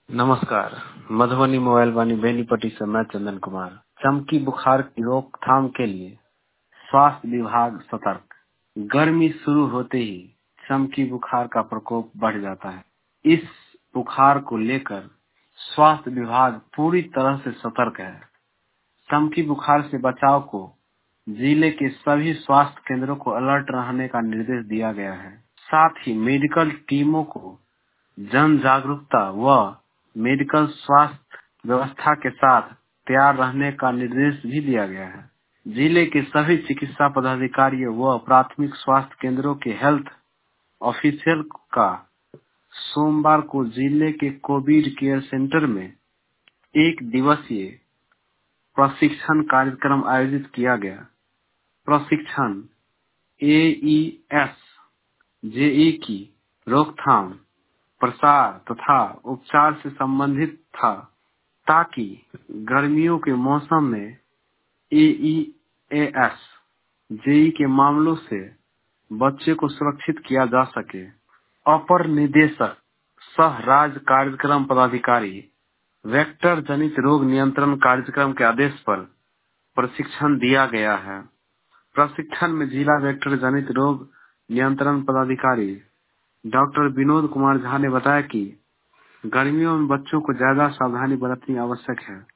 नमस्कार। मधुबनी मोबाइल वाणी बेनीपट्टी से मैं चंदन कुमार। चमकी बुखार की रोकथाम के लिए स्वास्थ्य विभाग सतर्क। गर्मी शुरू होते ही चमकी बुखार का प्रकोप बढ़ जाता है। इस बुखार को लेकर स्वास्थ्य विभाग पूरी तरह से सतर्क है। चमकी बुखार से बचाव को जिले के सभी स्वास्थ्य केंद्रों को अलर्ट रहने का निर्देश दिया गया है। साथ ही मेडिकल टीमों को जन जागरूकता व मेडिकल स्वास्थ्य व्यवस्था के साथ तैयार रहने का निर्देश भी दिया गया है। जिले के सभी चिकित्सा पदाधिकारियों व प्राथमिक स्वास्थ्य केंद्रों के हेल्थ ऑफिसर का सोमवार को जिले के कोविड केयर सेंटर में एक दिवसीय प्रशिक्षण कार्यक्रम आयोजित किया गया। प्रशिक्षण एईएस जेई की रोकथाम, प्रसार तथा उपचार से संबंधित था, ताकि गर्मियों के मौसम में एईएस जेई के मामलों से बच्चे को सुरक्षित किया जा सके। अपर निदेशक सह राज्य कार्यक्रम पदाधिकारी वेक्टर जनित रोग नियंत्रण कार्यक्रम के आदेश पर प्रशिक्षण दिया गया है। प्रशिक्षण में जिला वेक्टर जनित रोग नियंत्रण पदाधिकारी डॉक्टर विनोद कुमार झा ने बताया कि गर्मियों में बच्चों को ज्यादा सावधानी बरतनी आवश्यक है।